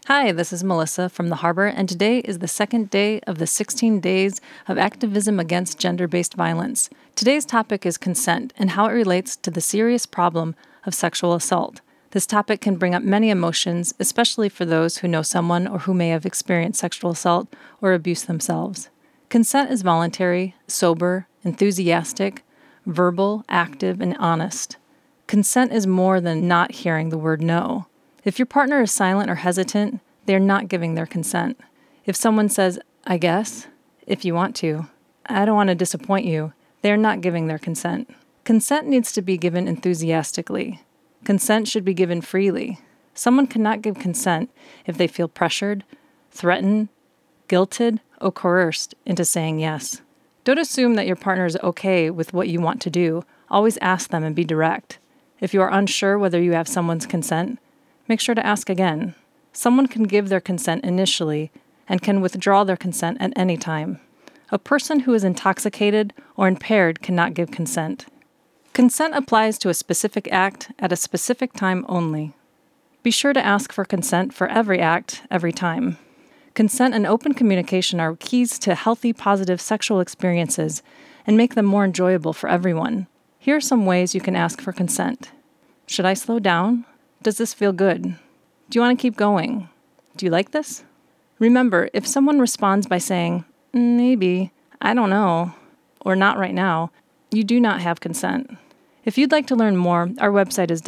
Hi, this is Melissa from the Harbor, and today is the second day of the 16 days of activism against gender-based violence. Today's topic is consent and how it relates to the serious problem of sexual assault. This topic can bring up many emotions, especially for those who know someone or who may have experienced sexual assault or abuse themselves. Consent is voluntary, sober, enthusiastic, verbal, active, and honest. Consent is more than not hearing the word no. If your partner is silent or hesitant, they are not giving their consent. If someone says, I guess, if you want to, I don't want to disappoint you, they are not giving their consent. Consent needs to be given enthusiastically. Consent should be given freely. Someone cannot give consent if they feel pressured, threatened, guilted, or coerced into saying yes. Don't assume that your partner is okay with what you want to do. Always ask them and be direct. If you are unsure whether you have someone's consent, make sure to ask again. Someone can give their consent initially and can withdraw their consent at any time. A person who is intoxicated or impaired cannot give consent. Consent applies to a specific act at a specific time only. Be sure to ask for consent for every act, every time. Consent and open communication are keys to healthy, positive sexual experiences and make them more enjoyable for everyone. Here are some ways you can ask for consent. Should I slow down? Does this feel good? Do you want to keep going? Do you like this? Remember, if someone responds by saying, maybe, I don't know, or not right now, you do not have consent. If you'd like to learn more, our website is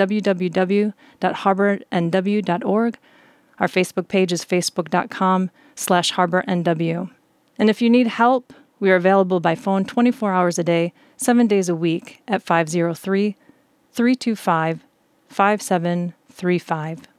www.harbornw.org. Our Facebook page is facebook.com/harbornw. And if you need help, we are available by phone 24 hours a day, 7 days a week at 503-325-5735.